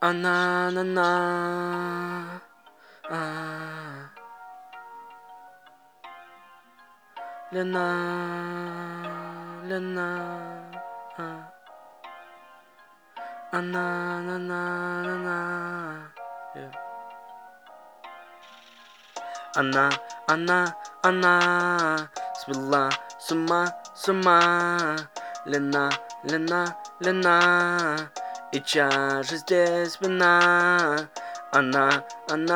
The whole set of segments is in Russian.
Она, на, Лена, Лена, она, yeah. Она свела с ума, Лена, и чаша здесь вина. Она,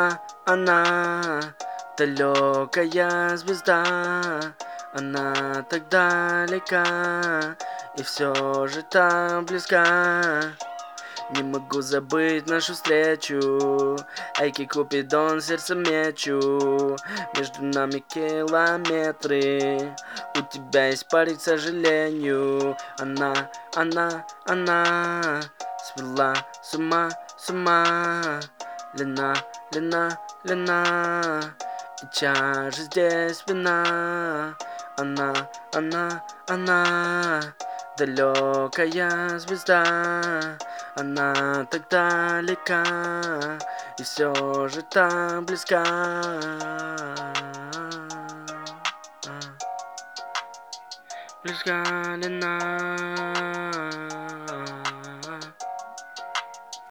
далекая звезда, она так далека, и все же так близка. Не могу забыть нашу встречу, Айки Купидон, сердце мечу, между нами километры, у тебя есть парень, к сожалению. Она свела с ума, Лена, и чаша здесь вина. Она, далекая звезда, она так далека, и все же так близка. Близка Лена.